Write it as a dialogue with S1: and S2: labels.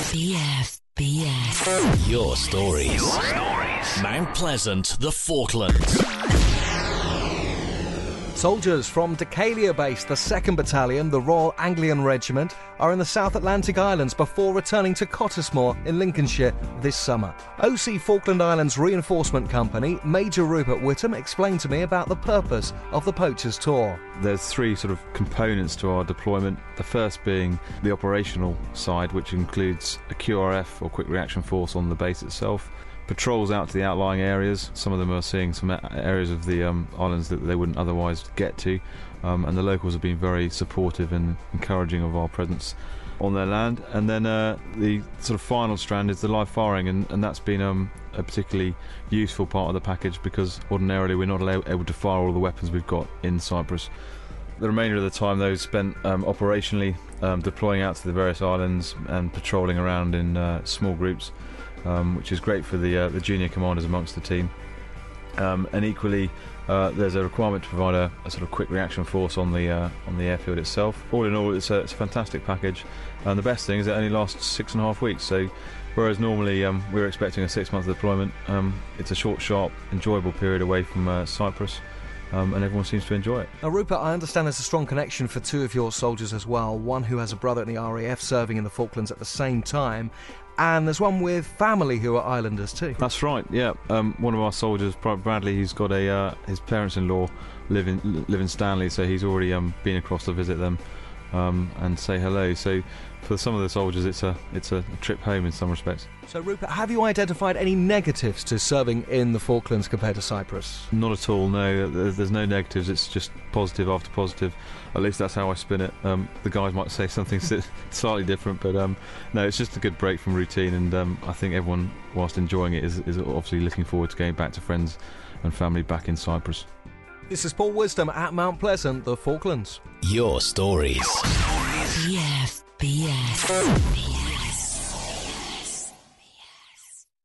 S1: BFBS. Your stories. Mount Pleasant, the Falklands.
S2: Soldiers from Decalia Base, the 2nd Battalion, the Royal Anglian Regiment, are in the South Atlantic Islands before returning to Cottesmore in Lincolnshire this summer. OC Falkland Islands Reinforcement Company, Major Rupert Whittam, explained to me about the purpose of the Poachers Tour.
S3: There's three sort of components to our deployment. The first being the operational side, which includes a QRF or Quick Reaction Force on the base itself, patrols out to the outlying areas. Some of them are seeing some areas of the islands that they wouldn't otherwise get to, and the locals have been very supportive and encouraging of our presence on their land. And then the sort of final strand is the live firing, and that's been a particularly useful part of the package, because ordinarily we're not able to fire all the weapons we've got in Cyprus. The remainder of the time, though, is spent operationally deploying out to the various islands and patrolling around in small groups, which is great for the junior commanders amongst the team. And equally, there's a requirement to provide a sort of quick reaction force on the airfield itself. All in all, it's a fantastic package, and the best thing is it only lasts 6.5 weeks. So, whereas normally we're expecting a 6-month deployment, it's a short, sharp, enjoyable period away from Cyprus. And everyone seems to enjoy it.
S2: Now, Rupert, I understand there's a strong connection for two of your soldiers as well. One who has a brother in the RAF serving in the Falklands at the same time, and there's one with family who are islanders too.
S3: That's right, yeah. One of our soldiers, Bradley, he's got his parents-in-law live in Stanley, so he's already been across to visit them and say hello. So for some of the soldiers, it's a trip home in some respects.
S2: So, Rupert, have you identified any negatives to serving in the Falklands compared to Cyprus?
S3: Not at all, no. There's no negatives. It's just positive after positive. At least that's how I spin it. The guys might say something slightly different, but no, it's just a good break from routine, and I think everyone, whilst enjoying it, is obviously looking forward to getting back to friends and family back in Cyprus.
S2: This is Paul Wisdom at Mount Pleasant, the Falklands.
S1: Your stories.
S4: BFBS.